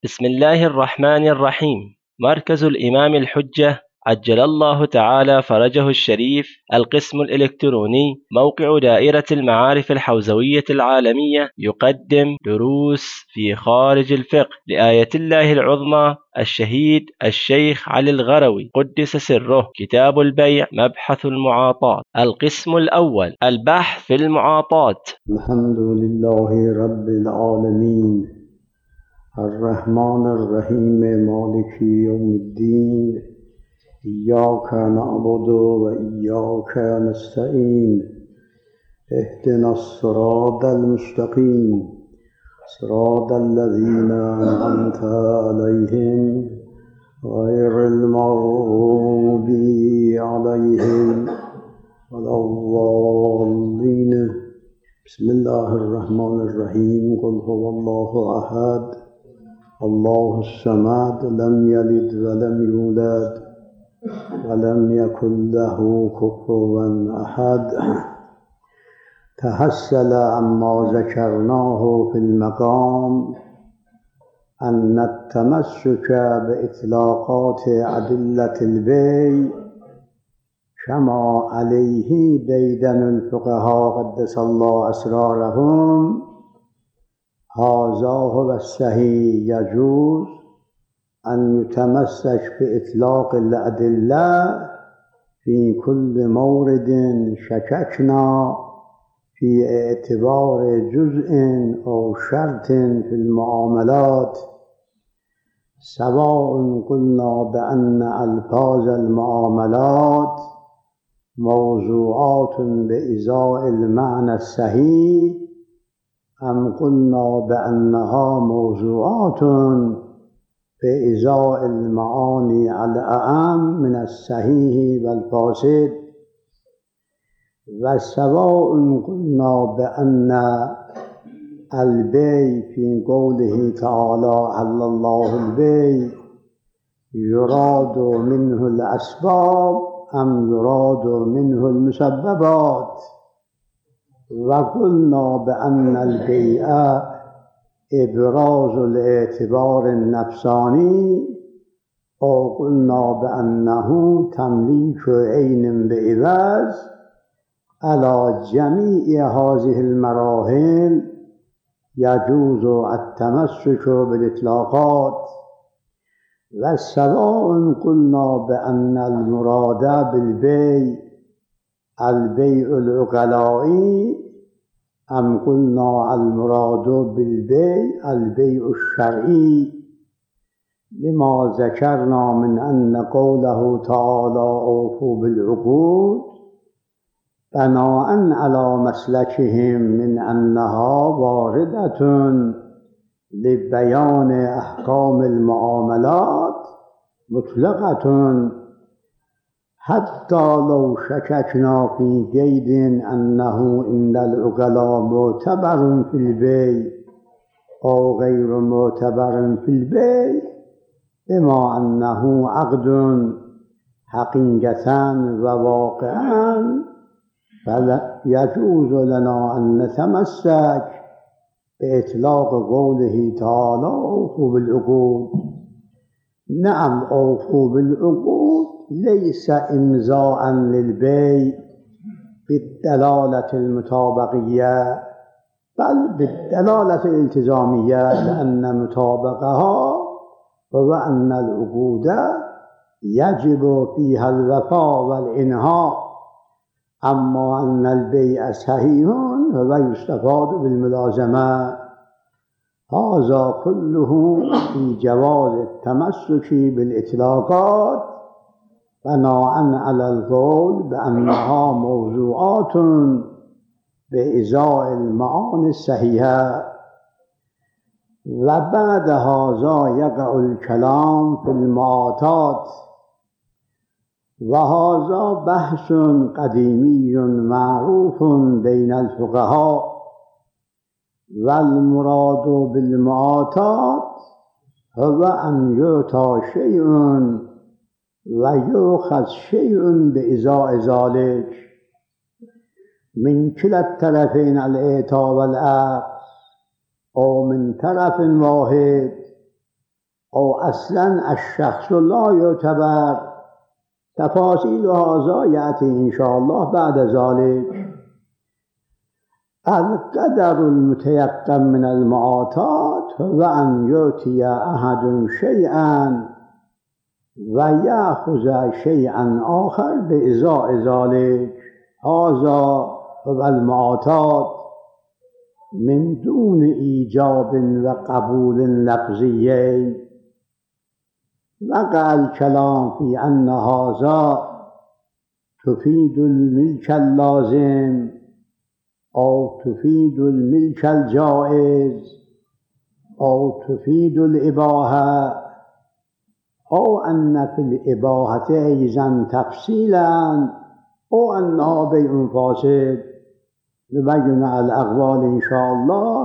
بسم الله الرحمن الرحيم. مركز الإمام الحجة عجل الله تعالى فرجه الشريف، القسم الإلكتروني، موقع دائرة المعارف الحوزوية العالمية، يقدم دروس في خارج الفقه لآية الله العظمى الشهيد الشيخ علي الغروي قدس سره. كتاب البيع، مبحث المعاطاة. القسم الأول، البحث في المعاطاة. الحمد لله رب العالمين الرحمن الرحیم مالک یوم الدین ایاک نعبد و ایاک نستعین اهدنا الصراط المستقیم صراط الذین أنعمت علیهم غیر المغضوب علیهم ولا الضالین. بسم الله الرحمن الرحیم. قل هو الله احد الله الصمد لم يلد ولم يولد ولم يكن له كفوا احد. تحصل عما ذكرناه في المقام أن التمسك بإطلاقات أدلة البيع كما عليه ديدن الفقهاء قدس الله أسرارهم هذا هو الصحيح. يجوز أن يتمسك بإطلاق الأدلة في كل مورد شككنا في اعتبار جزء أو شرط في المعاملات، سواء قلنا بأن ألفاظ المعاملات موضوعات بإزاء المعنى الصحيح أم قلنا بأنها موضوعات بإزاء المعاني الأعم من الصحيح والفاسد، وسواء قلنا بأن البيع في قوله تعالى أحل الله البيع يراد منه الأسباب أم يراد منه المسببات، وقلنا بأن البيع إبراز الاعتبار النفساني، أو قلنا بأنه تمليك عين بعوض. على جميع هذه المراحل يجوز التمسك بالإطلاقات، وسواء قلنا بأن المراد بالبيع البيع العقلائي أم قلنا المراد بالبيع البيع الشرعي، لما ذكرنا من أن قوله تعالى أوفوا بالعقود بناء على مسلكهم من أنها واردة لبيان أحكام المعاملات مطلقة، حتى لو شككنا في قيد أنه عند العقلاء معتبر في البيع أو غير معتبر في البيع، بما أنه عقد حقيقة وواقعا، فلا يجوز لنا أن نتمسك بإطلاق قوله تعالى أوفوا بالعقود. نعم، أوفوا بالعقود ليس إمضاء للبيع بالدلالة المطابقية، بل بالدلالة الالتزامية، لأن مطابقها هو أن العقود يجب فيها الوفاء والإنهاء، أما أن البيع صحيح هو يستفاد بالملازمة. هذا كله في جواز التمسك بالإطلاقات بناء على القول بأنها موضوعات بإزاء المعاني الصحيحة. وبعد هذا يقع الكلام في المعاطات، وهذا بحث قديمي معروف بين الفقهاء. والمراد بالمعاطات هو أن يعطى شيء ويؤخذ شيء بإزاء ذلك من كلا الطرفين، الإعطاء والأخذ، أو من طرف واحد أو أصلا الشخص لا يعتبر. تفاصيل هذا يأتي إن شاء الله بعد ذلك. القدر المتيقن من المعاطات هو أن يؤتي أحد شيئا ويأخذ شيئا آخر بإزاء ذلك. هذا هو المعاطات من دون إيجاب وقبول لفظي. وقع الكلام في أن هذا تفيد الملك اللازم أو تفيد الملك الجائز أو تفيد الإباحة، أو أن في الإباحة أيضا تفصيلا، أو أنها بيع فاسد. نبين الأقوال إن شاء الله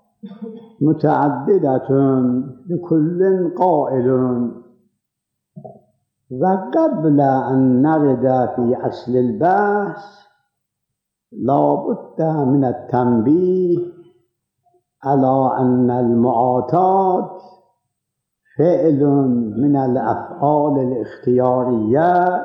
متعددة لكل قائل. وقبل أن نرد في أصل البحث لا بد من التنبيه على أن المعاطات فعل من الأفعال الاختيارية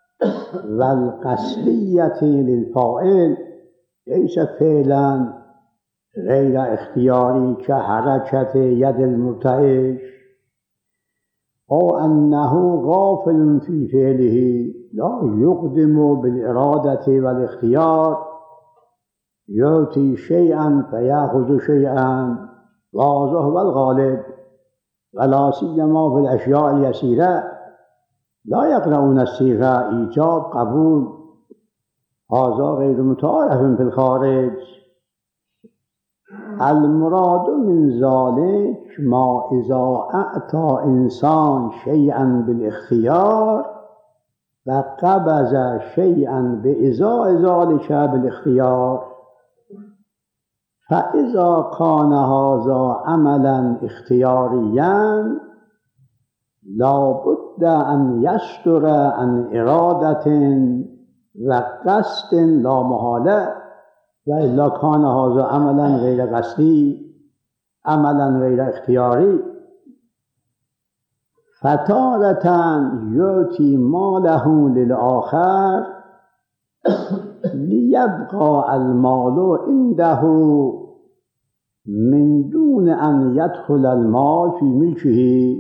والقصدية للفاعل، ليس فعلا غير اختياري كحركة يد المرتعش، أو أنه غافل في فعله لا يقدم بالإرادة والاختيار، يؤتي شيئا فيأخذ شيئا، وهذا هو الغالب. ولا سيما في الأشياء اليسيرة لا يقرؤون الصيغة إيجاب قبول، هذا غير متعارف في الخارج. المراد من ذلك ما إذا أعطى إنسان شيئا بالاختيار وقبض شيئا بإزاء ذلك بالاختيار، فإذا كان هذا عملا اختياريا لا بد أن يصدر عن إرادة وقصد لا محالة، وإلا كان هذا عملا غير قصدي، عملا غير اختياري. فتارة يؤتي ماله للآخر ليبقى المال عنده من دون أن يدخل المال في ملكه،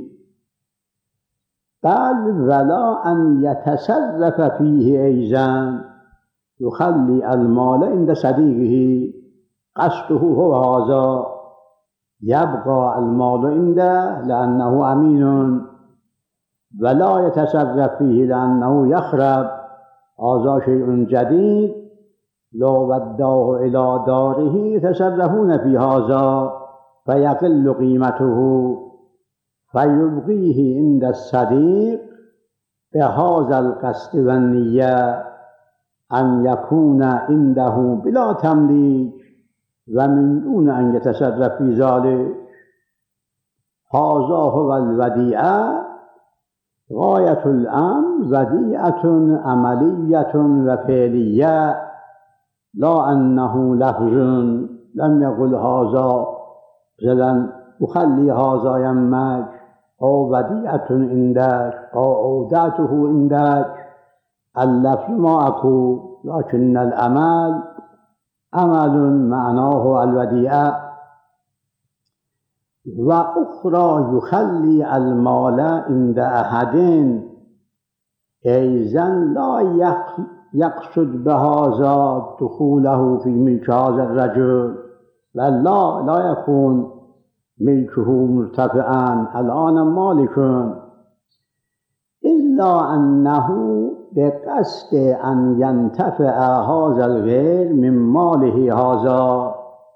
بل ولا أن يتصرف فيه أيضا، يخلي المال عند صديقه. قصده هو هذا، يبقى المال عنده لأنه أمين، ولا يتصرف فيه لأنه يخرب. هذا شيء جديد، لو وداه إلى داره يتصرفون في هذا فيقل قيمته، فيبقيه عند الصديق بهذا القصد والنية أن يكون عنده بلا تمليك ومن دون أن يتصرف في ذلك. هذا هو الوديعة. غاية الأمر وديعة عملية وفعلية، لا أنه لفظ لم يقل هذا مثلا أخلي هذا يمك، أو وديعة عندك، أو أودعته عندك. اللفظ ما أقول، لكن العمل عمل معناه الوديعة. وأخرى يخلي المال عند أحد أيضا لا يقصد بهذا دخوله في ملك هذا الرجل، بل لا يكون ملكه مرتفعا الآن مالك، إلا أنه بقصد أن ينتفع هذا الغير من ماله هذا،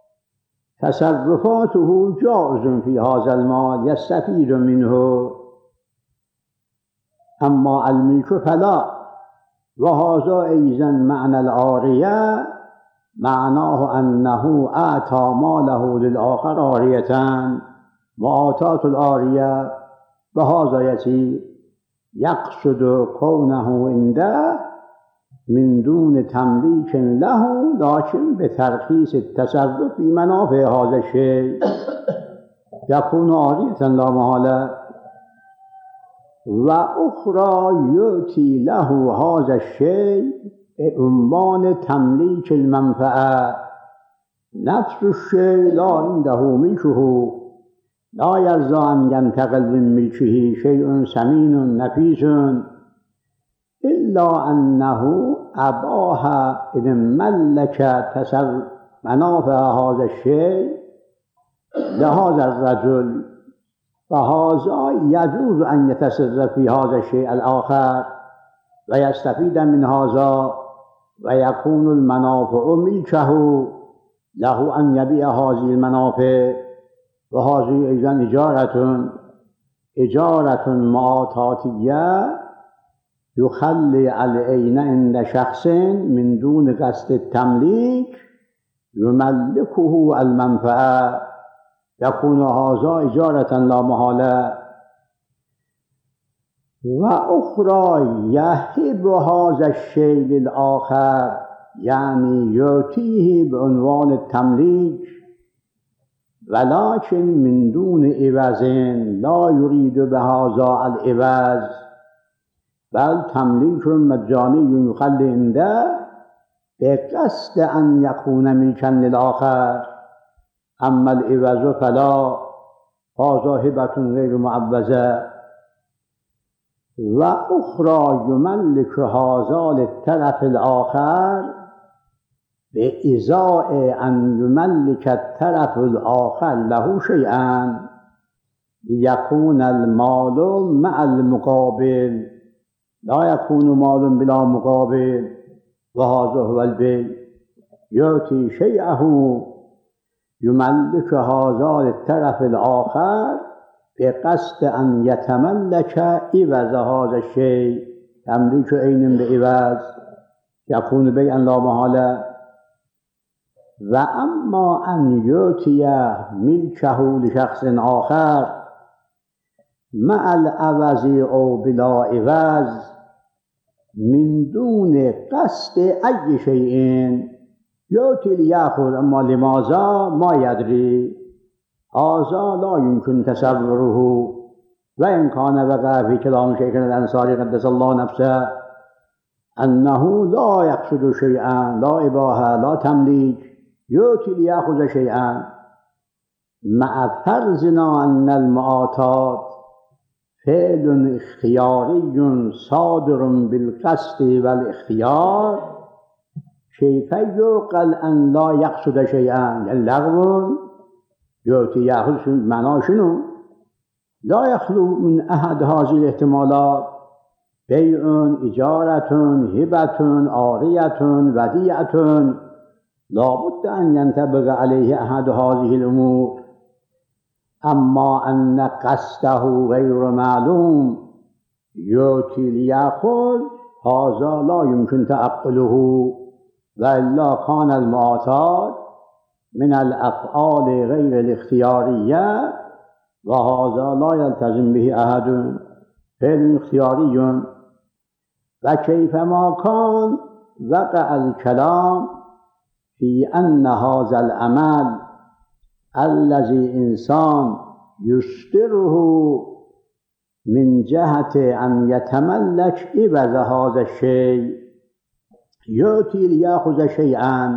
تصرفاته جائز في هذا المال يستفيد منه، أما الملك فلا. وهذا أيضا معنى العارية، معناه أنه أعطى ماله للآخر عارية، معاطاة العارية. وهذا يسير، يقصد كونه عنده من دون تمليك له، لكن بترخيص التصرف في منافع هذا الشيء، يكون عارية لا محالة. و اخرى یؤتی له هذا الشیء عنوان تملیک المنفعه نفس الشیء لا عنده ملکه لا یرضی ان ینتقل من ملکه شیء ثمین نفیس الا انه اباح اذا ملک منافع هذا الشیء لهذا الرجل فهذا يجوز أن يتصرف في هذا الشيء الآخر ويستفيد من هذا ويكون المنافع ملكه له أن يبيع هذه المنافع وهذه أيضا إجارة معاطاتية يخلي العين عند شخص من دون قصد التمليك يملكه المنفعة يكون هذا إجارة لا محالة وأخرى يهب هذا الشيء للآخر يعني يعطيه بعنوان التمليك ولكن من دون عوض لا يريد بهذا العوض بل تمليك مجاني يخلي عنده بقصد أن يكون ملكا للآخر أما العوض فلا هذا هبة غير معوضة وأخرى يملك هذا للطرف الآخر بإزاء أن يملك الطرف الآخر له شيئا ليكون المال مع المقابل لا يكون مال بلا مقابل وهذا هو البيع يعطي شيئه يملك هذا للطرف الآخر بقصد أن يتملك عوض هذا الشيء تمليك عين بعوض يكون بيعا لا محالة وأما أن يعطي ملكه لشخص آخر مع العوض أو بلا عوض من دون قصد أي شيء يعطي ليأخذ أما لماذا ما يدري هذا لا يمكن تصوره وإن كان وقع في كلام شيخنا الأنصاري قدس الله نفسه أنه لا يقصد شيئا لا إباحة لا تمليك يعطي ليأخذ شيئا مع فرضنا أن المعاطات فعل اختياري صادر بالقصد والاختيار كيف يعقل أن لا يقصد شيئا اللغو يعطي يأخذ معناه شنو لا يخلو من أحد هذه الاحتمالات بيع إجارة هبة عارية وديعة لا بد أن ينطبق عليه أحد هذه الأمور أما أن قصده غير معلوم يعطي ليأخذ هذا لا يمكن تعقله وإلا كان المعاطات من الأفعال غير الاختيارية وهذا لا يلتزم به أحد فعل اختياري وكيفما كان وقع الكلام في أن هذا العمل الذي إنسان يصدره من جهة أن يتملك عوض هذا الشيء يأتي ليأخذ شيئا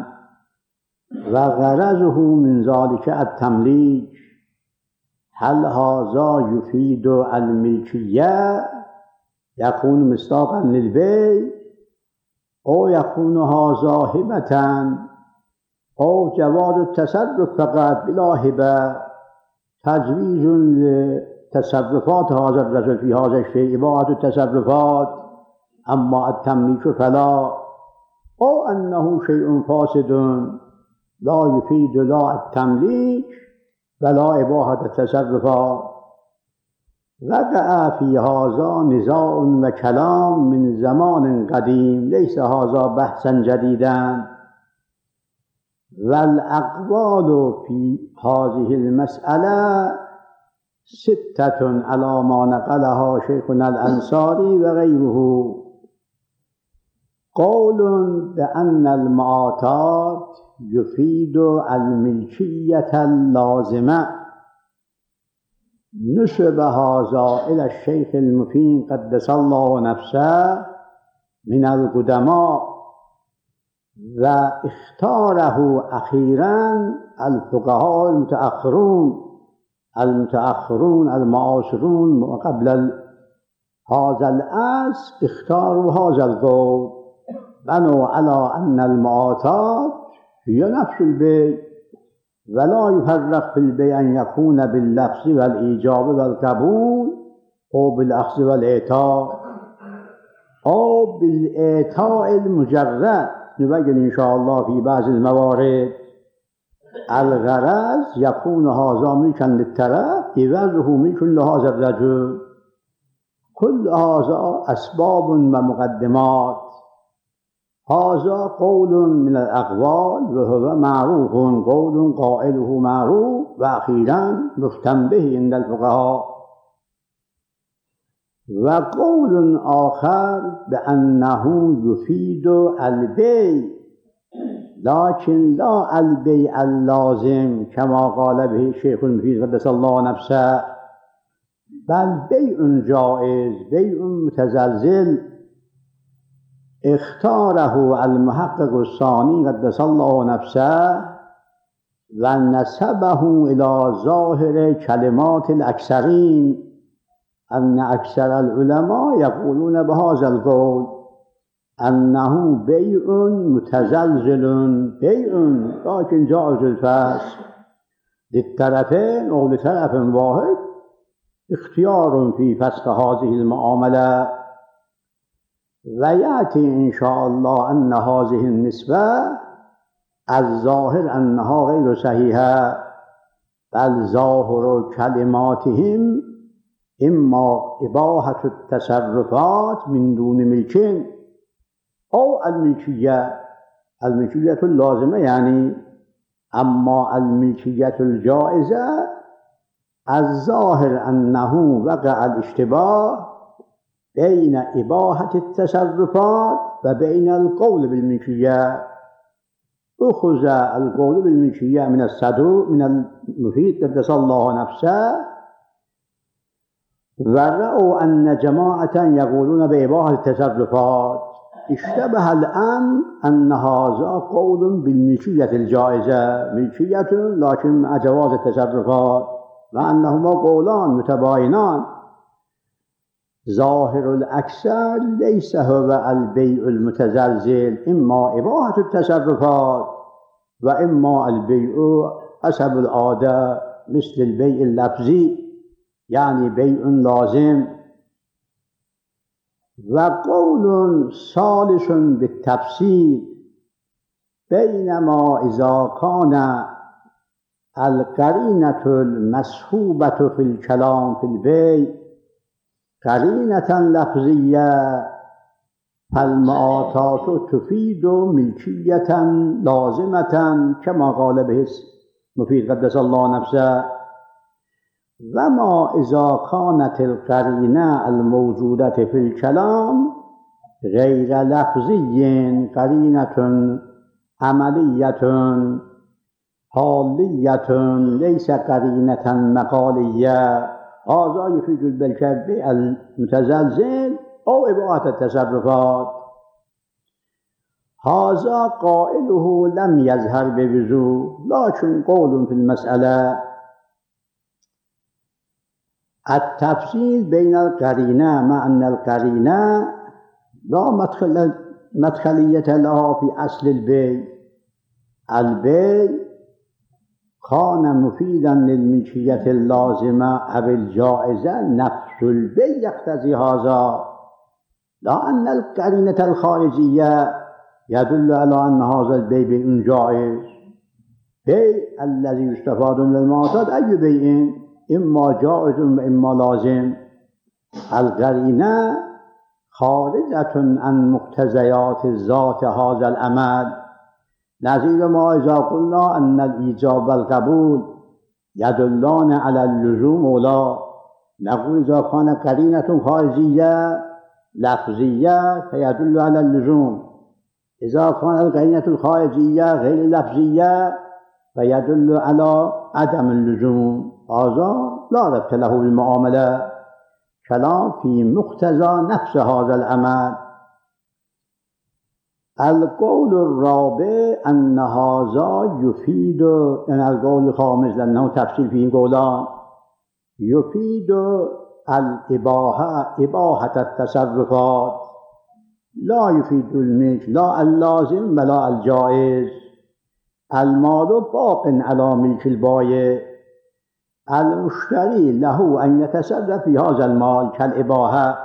وغرضه من ذلك التمليك هل هذا يفيد الملكية يكون مصداقا للبيع أو يكون هذا هبة أو جواز التصرف فقط بلا هبة تجويز لتصرفات هذا الرجل في هذا الشيء إباحة التصرفات أما التمليك فلا أو أنه شيء فاسد لا يفيد لا التمليك ولا إباحة التصرفات وقع في هذا نزاع وكلام من زمان قديم ليس هذا بحثا جديدا والأقوال في هذه المسألة 6 على ما نقلها شيخنا الأنصاري وغيره قول بأن المعاطات يفيد الملكية اللازمة نسب هذا إلى الشيخ المفيد قدس الله نفسه من القدماء، واختاره أخيرا الفقهاء المتأخرون المعاصرون قبل هذا العصر، اختاروا هذا القول، بنوا على أن المعاطات هي نفس البيع، ولا يفرق في البيع أن يكون باللفظ والإيجاب والقبول أو بالأخذ والإعطاء أو بالإعطاء المجرد. نبين إن شاء الله في بعض الموارد. الغرض يكون هذا ملكا للطرف عوضه ملك لهذا الرجل. كل هذا أسباب ومقدمات. هذا قول من الأقوال وهو معروف، قول قائله معروف وأخيرا مفتن به عند الفقهاء. وقول آخر بأنه يفيد البيع، لكن لا البيع اللازم كما قال به الشيخ المفيد قدس الله نفسه، بل بيع جائز، بيع متزلزل اختاره المحقق الثاني قدس الله نفسه ونسبه إلى ظاهر كلمات الأكثرين، أن أكثر العلماء يقولون بهذا القول أنه بيع متزلزل، بيع لكن جائز الفسخ للطرفين أو لطرف واحد، اختيار في فسخ هذه المعاملة. ويأتي إن شاء الله أن هذه النسبة الظاهر أنها غير صحيحة، بل ظاهر كلماتهم إما إباحة التصرفات من دون ملك أو الملكية اللازمة يعني. أما الملكية الجائزة الظاهر أنه وقع الاشتباه بين إباحة التصرفات وبين القول بالملكية. أخذ القول بالملكية من الصدوق من المفيد قدس الله نفسه، ورأوا أن جماعة يقولون بإباحة التصرفات. اشتبه الأمر أن هذا قول بالملكية الجائزة، ملكية لكن مع جواز التصرفات، وأنهما قولان متباينان. ظاهر الأكثر ليس هو البيع المتزلزل، إما إباحة التصرفات وإما البيع حسب العادة مثل البيع اللفظي يعني بيع لازم. وقول ثالث بالتفصيل، بينما إذا كان القرينة المسحوبة في الكلام في البيع قرينة لفظية فالمعاطات تفيد ملكية لازمة كما قال به المفيد قدس الله نفسه. وما إذا كانت القرينة الموجودة في الكلام غير لفظي، قرينة عملية حالية ليس قرينة مقالية، هذا يفيد بالبيع المتزلزل أو إباحة التصرفات. هذا قائله لم يظهر بوضوح، لكن قول في المسألة. التفصيل بين القرينة مع أن القرينة لا مدخلية لها في أصل البيع. البيع كان مفيدا للملكية اللازمة أو الجائزة، نفس البيع يقتضي هذا، لا أن القرينة الخارجية يدل على أن هذا البيع بيع جائز. بيع الذي يستفاد من المعاطات أي بيع، إما جائز وإما لازم. القرينة خارجة عن مقتضيات ذات هذا العمل، نظير ما إذا قلنا أن الإيجاب والقبول يدلان على اللزوم ولا، نقول إذا كان قرينة خارجية لفظية فيدل على اللزوم، إذا كانت القرينة الخارجية غير لفظية فيدل على عدم اللزوم. هذا لا ربط له بالمعاملة، كلام في مقتضى نفس هذا العمل. القول الرابع أن هذا يفيد، يعني القول الخامس لأنه تفصيل في قولان، يفيد الإباحة، إباحة التصرفات، لا يفيد الملك، لا اللازم ولا الجائز. المال باق على ملك البائع، المشتري له أن يتصرف في هذا المال كالإباحة.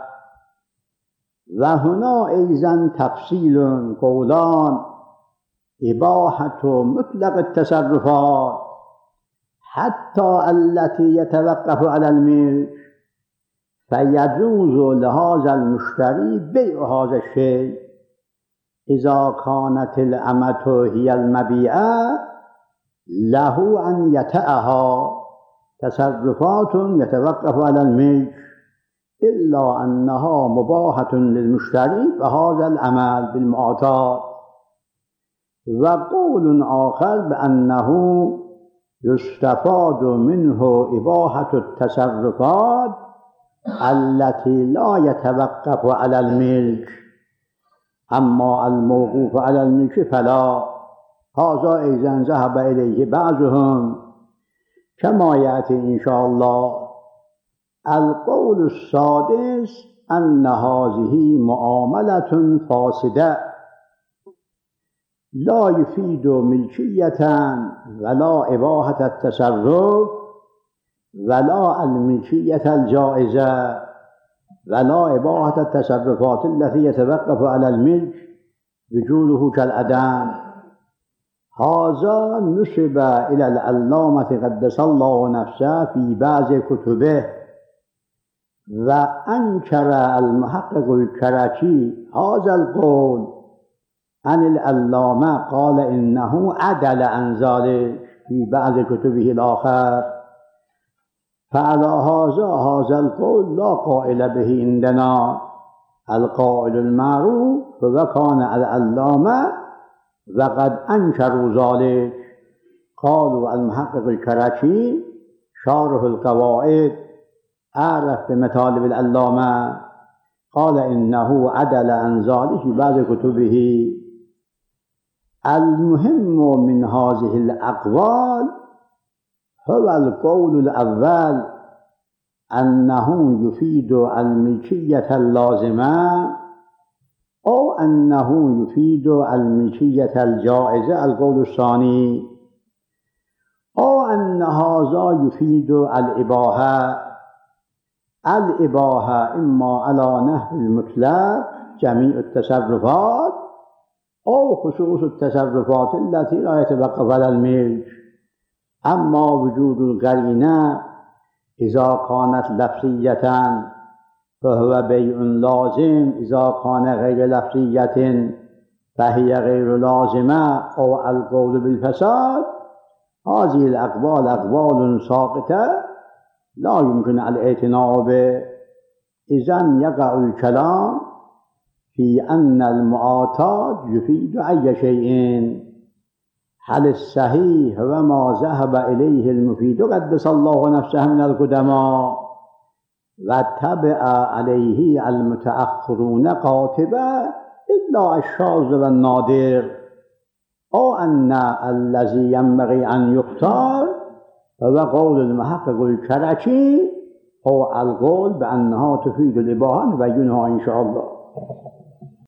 وهنا أيضا تفصيل قولان: إباحة مطلق التصرفات حتى التي يتوقف على الملك، فيجوز لهذا المشتري بيع هذا الشيء إذا كانت الأمة هي المبيعة، له أن يتأها تصرفات يتوقف على الملك، إلا أنها مباحة للمشتري فهذا العمل بالمعاطاة. وقول آخر بأنه يستفاد منه إباحة التصرفات التي لا يتوقف على الملك، أما الموقوف على الملك فلا. هذا أيضا ذهب إليه بعضهم كما يأتي إن شاء الله. القول السادس أن هذه معاملة فاسدة، لا يفيد ملكية ولا إباحة التصرف ولا الملكية الجائزة ولا إباحة التصرفات التي يتوقف على الملك وجوده كالعدم. هذا نسب إلى العلامة قدس الله نفسه في بعض كتبه، وأنكر المحقق الكركي هذا القول عن العلامة، قال إنه عدل عن ذلك في بعض كتبه الآخر. فعلى هذا القول لا قائل به عندنا. القائل المعروف هو كان العلامة وقد أنكروا ذلك. قالوا المحقق الكركي شارح القواعد أعرف بمطالب العلامة، قال إنه عدل عن ذلك في بعض كتبه. المهم من هذه الأقوال هو القول الأول أنه يفيد الملكية اللازمة أو أنه يفيد الملكية الجائزة، القول الثاني، أو أن هذا يفيد الإباحة. الإباحة إما على نحو المطلق جميع التصرفات أو خصوص التصرفات التي لا يتوقف على الملك. أما وجود القرينة إذا كانت لفظية فهو بيع لازم، إذا كان غير لفظية فهي غير لازمة، أو القول بالفساد. هذه الأقوال أقوال ساقطة لا يمكن الاعتناء به. إذن يقع الكلام في أن المعاطاة يفيد أي شيء. هل الصحيح هو ما ذهب إليه المفيد قدس الله نفسه من القدماء واتبع عليه المتأخرون قاطبة إلا الشاذ والنادر، أو أن الذي ينبغي أن يختار هو قول المحقق الكركي أو القول بأنها تفيد الإباحة، نبينها إن شاء الله.